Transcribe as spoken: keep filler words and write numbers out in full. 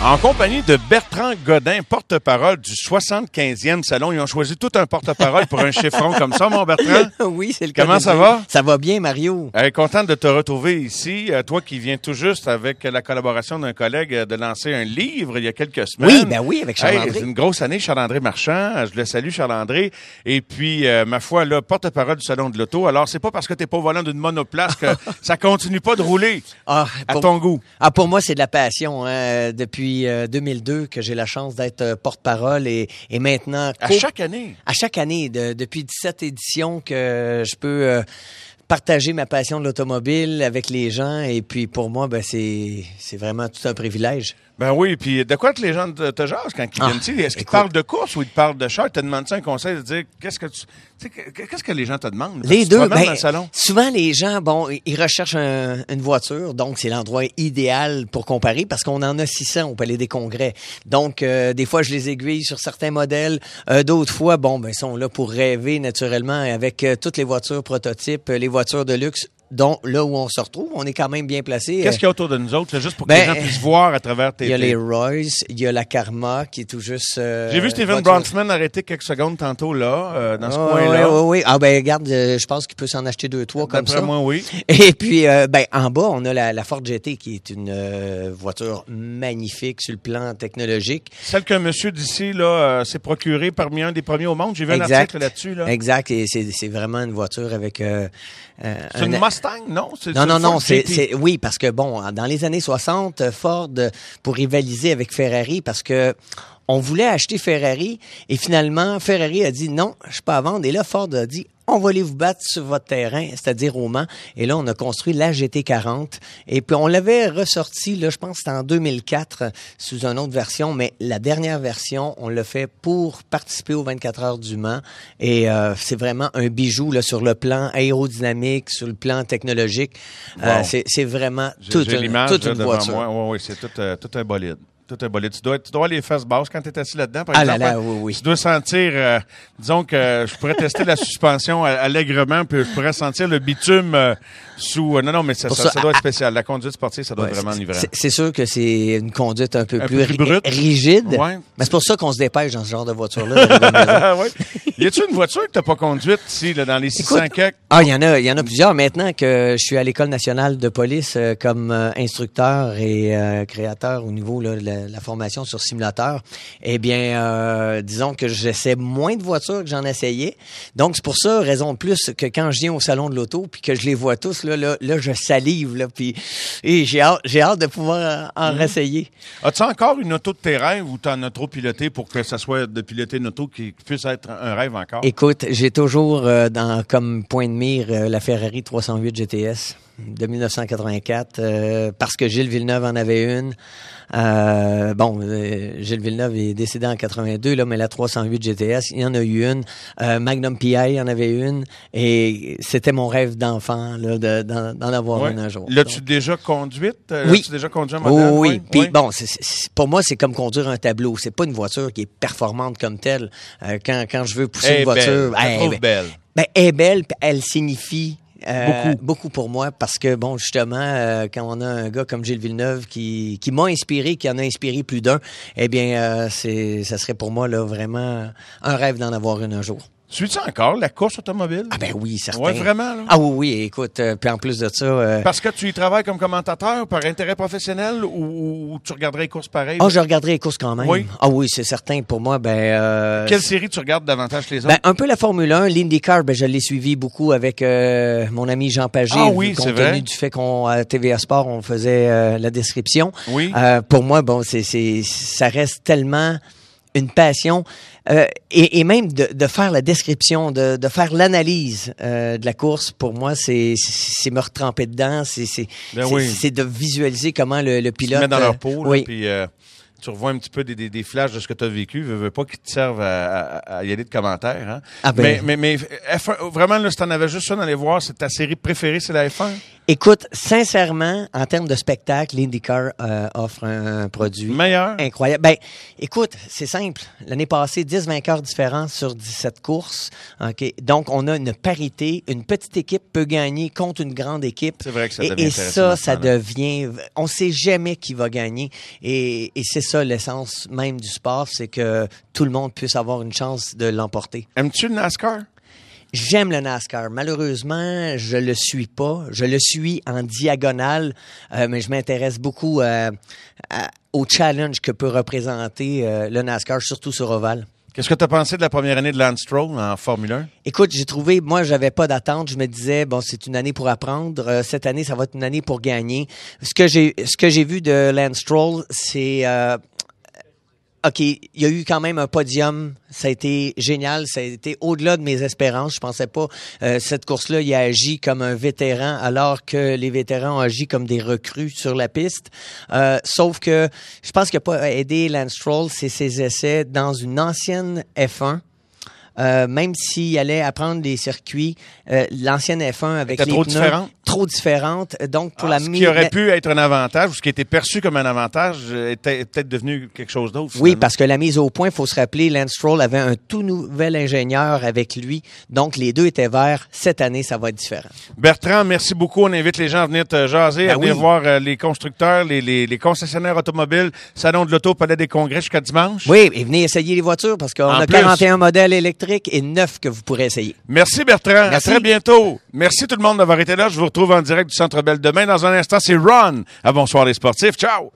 En compagnie de Bertrand Godin, porte-parole du soixante-quinzième Salon. Ils ont choisi tout un porte-parole pour un chiffron comme ça, mon Bertrand. Oui, c'est le cas. Comment ça va? Ça va bien, Mario. Euh, content de te retrouver ici. Euh, toi qui viens tout juste, avec la collaboration d'un collègue, euh, de lancer un livre il y a quelques semaines. Oui, ben oui, avec Charles-André. Hey, c'est une grosse année, Charles-André Marchand. Je le salue, Charles-André. Et puis, euh, ma foi, là, porte-parole du Salon de l'Auto. Alors, c'est pas parce que t'es pas au volant d'une monoplace que ça continue pas de rouler ah, à pour, ton goût. Ah, pour moi, c'est de la passion. Hein. Depuis euh, deux mille deux que j'ai la chance d'être euh, porte-parole et, et maintenant... À co- chaque année? À chaque année. De, depuis dix-sept éditions que je peux... Euh, partager ma passion de l'automobile avec les gens. Et puis, pour moi, ben c'est c'est vraiment tout un privilège. Ben oui, puis de quoi que les gens te, te jasent quand ils Ah, viennent ici? Est-ce qu'ils écoute. te parlent de course ou ils te parlent de char? Te demandent-tu un conseil de dire qu'est-ce que tu, tu sais, que- qu'est-ce que les gens te demandent? Les Tu te deux, promènes ben, dans le salon? souvent les gens, bon, ils recherchent un- une voiture, donc c'est l'endroit idéal pour comparer parce qu'on en a six cents au Palais des Congrès. Donc, euh, des fois, je les aiguille sur certains modèles. Euh, d'autres fois, bon, ben, ils sont là pour rêver naturellement avec euh, toutes les voitures prototypes, euh, les voitures de luxe. Donc, là où on se retrouve, on est quand même bien placé. Qu'est-ce qu'il y a autour de nous autres, là, juste pour que ben, les gens puissent voir à travers tes... Il y a tes- les Royce, il y a la Karma qui est tout juste... euh, J'ai vu Steven voiture- Bronfman arrêter quelques secondes tantôt, là, euh, dans ce Ah, coin-là. Oui, oui, oui. Ah, ben, regarde, euh, je pense qu'il peut s'en acheter deux, trois comme D'après ça. moi, oui. Et puis, euh, ben, en bas, on a la, la Ford G T qui est une euh, voiture magnifique sur le plan technologique. Celle qu'un monsieur d'ici, là, euh, s'est procuré parmi un des premiers au monde. J'ai vu un Exact. article là-dessus, là. Exact. Et c'est, c'est vraiment une voiture avec... Euh, euh, C'est une un- Mustang, non? C'est- Non, c'est non, une non, Ford c'est, G T. c'est, oui, parce que bon, dans les années soixante, Ford, pour rivaliser avec Ferrari, parce que on voulait acheter Ferrari, et finalement, Ferrari a dit non, je suis pas à vendre, et là, Ford a dit, on va aller vous battre sur votre terrain, c'est-à-dire au Mans, et là, on a construit la G T quarante, et puis on l'avait ressorti, là, je pense que c'était en deux mille quatre, sous une autre version, mais la dernière version, on l'a fait pour participer aux vingt-quatre heures du Mans, et euh, c'est vraiment un bijou, là, sur le plan aérodynamique, sur le plan technologique. Euh, Wow. c'est, c'est vraiment J'ai- toute j'ai une, l'image toute là, une devant voiture. moi. Oui, oui, c'est tout, euh, tout un bolide. Tout un bolide. Tu dois, tu dois avoir les fesses basses quand tu es assis là-dedans, par Ah exemple. là là, hein? oui, oui. Tu dois sentir, euh, disons que euh, je pourrais tester la suspension a- allègrement, puis je pourrais sentir le bitume euh, sous... euh, non, non, mais ça, Pour ça, ça, ça doit à- être spécial. La conduite sportive, ça doit Ouais, être vraiment c'est- livrant. c'est, c'est sûr que c'est une conduite un peu Un plus, peu plus ri- brute. rigide. Ouais. Mais c'est pour ça qu'on se dépêche dans ce genre de voiture-là. de la maison. Ah, ouais. Y a-tu une voiture que t'as pas conduite ici, là, dans les six cents Écoute, quelques? Ah, il y en a, il y en a plusieurs. Maintenant que je suis à l'École nationale de police euh, comme euh, instructeur et euh, créateur au niveau là, de la, la formation sur simulateur, eh bien, euh, disons que j'essaie moins de voitures que j'en essayais. Donc, c'est pour ça, raison de plus, que quand je viens au salon de l'auto puis que je les vois tous, là, là, là je salive, là, puis et j'ai hâte, j'ai hâte de pouvoir en, en Mmh. réessayer. As-tu encore une auto de tes rêves ou t'en as trop piloté pour que ça soit de piloter une auto qui puisse être un rêve encore? Écoute, j'ai toujours euh, dans comme point de mire euh, la Ferrari trois cent huit G T S de dix-neuf cent quatre-vingt-quatre euh, parce que Gilles Villeneuve en avait une. Euh, bon, euh, Gilles Villeneuve est décédé en quatre-vingt-deux, là, mais la trois cent huit G T S, il y en a eu une. Euh, Magnum P I en avait une. Et c'était mon rêve d'enfant là, de, d'en, d'en avoir Ouais. une un jour. L'as-tu Donc, déjà conduite? Euh, Oui. L'as-tu déjà conduit un Oh, modèle? oui, puis Oui. bon, c'est, c'est- pour moi, c'est comme conduire un tableau. C'est pas une voiture qui est performante comme telle. Euh, quand, quand je veux pousser Elle est une voiture... belle. Je la eh, trouve ben, belle. Ben, elle est belle, puis elle signifie euh, Beaucoup. beaucoup pour moi parce que, bon, justement, euh, quand on a un gars comme Gilles Villeneuve qui, qui m'a inspiré, qui en a inspiré plus d'un, eh bien, euh, c'est, ça serait pour moi là vraiment un rêve d'en avoir une un jour. Suis-tu encore la course automobile? Ah ben oui, certain. Ouais, vraiment, là? Ah oui, oui, écoute, euh, puis en plus de ça... euh, Parce que tu y travailles comme commentateur par intérêt professionnel ou, ou tu regarderais les courses pareilles? Ah, je regarderai les courses quand même. Oui. Ah oui, c'est certain. Pour moi, ben... euh, Quelle série tu regardes davantage que les autres? Ben, un peu la Formule un, l'IndyCar, ben, je l'ai suivi beaucoup avec euh, mon ami Jean Pagé. Ah oui, compte c'est tenu vrai. du fait qu'on à T V A Sport, on faisait euh, la description. Oui. Euh, pour moi, bon, c'est c'est ça reste tellement une passion euh, et, et même de, de faire la description, de, de faire l'analyse euh, de la course. Pour moi, c'est c'est me retremper dedans, c'est c'est Ben c'est, oui. c'est de visualiser comment le, le Tu te pilote mets dans leur euh, peau, là, oui. puis euh, tu revois un petit peu des, des, des flashs de ce que tu as vécu. Veux, veux pas qu'ils te servent à, à, à y aller de commentaires. Hein? Ah ben. mais, mais, mais F un, vraiment, là, si t'en avais juste ça d'aller voir, c'est ta série préférée, c'est la F un? Écoute, sincèrement, en termes de spectacle, l'IndyCar euh, offre un, un produit Meilleur? incroyable. Ben, écoute, c'est simple. L'année passée, dix vainqueurs différents sur dix-sept courses. Ok, donc, on a une parité. Une petite équipe peut gagner contre une grande équipe. C'est vrai que ça Et, devient et intéressant ça, ça maintenant, là. devient... On sait jamais qui va gagner. Et, et c'est ça l'essence même du sport, c'est que tout le monde puisse avoir une chance de l'emporter. Aimes-tu le NASCAR? J'aime le NASCAR. Malheureusement, je le suis pas. Je le suis en diagonale, euh, mais je m'intéresse beaucoup euh, à, au challenge que peut représenter euh, le NASCAR, surtout sur ovale. Qu'est-ce que tu as pensé de la première année de Lance Stroll en Formule un? Écoute, j'ai trouvé, moi, j'avais pas d'attente. Je me disais, bon, c'est une année pour apprendre. Euh, cette année, ça va être une année pour gagner. Ce que j'ai, ce que j'ai vu de Lance Stroll, c'est... Euh, OK, il y a eu quand même un podium. Ça a été génial. Ça a été au-delà de mes espérances. Je pensais pas euh, cette course-là, il a agi comme un vétéran alors que les vétérans ont agi comme des recrues sur la piste. Euh, sauf que je pense qu'il n'a pas aidé Lance Stroll, c'est ses essais dans une ancienne F un. Euh, même s'il allait apprendre des circuits, euh, l'ancienne F un avec les trop pneus différente? trop différentes. Donc pour Ah, la ce mi- qui aurait pu être un avantage ou ce qui était perçu comme un avantage était peut-être devenu quelque chose d'autre. Oui, finalement. parce que la mise au point, il faut se rappeler, Lance Stroll avait un tout nouvel ingénieur avec lui. Donc les deux étaient verts. Cette année, ça va être différent. Bertrand, merci beaucoup. On invite les gens à venir te jaser, Ben à venir oui. voir euh, les constructeurs, les, les, les concessionnaires automobiles, Salon de l'Auto, Palais des Congrès jusqu'à dimanche. Oui, et venez essayer les voitures parce qu'on En a plus. quarante et un modèles électriques et neuf que vous pourrez essayer. Merci Bertrand. Merci. À très bientôt. Merci tout le monde d'avoir été là. Je vous retrouve en direct du Centre Bell demain. Dans un instant, c'est Ron à Bonsoir les sportifs. Ciao!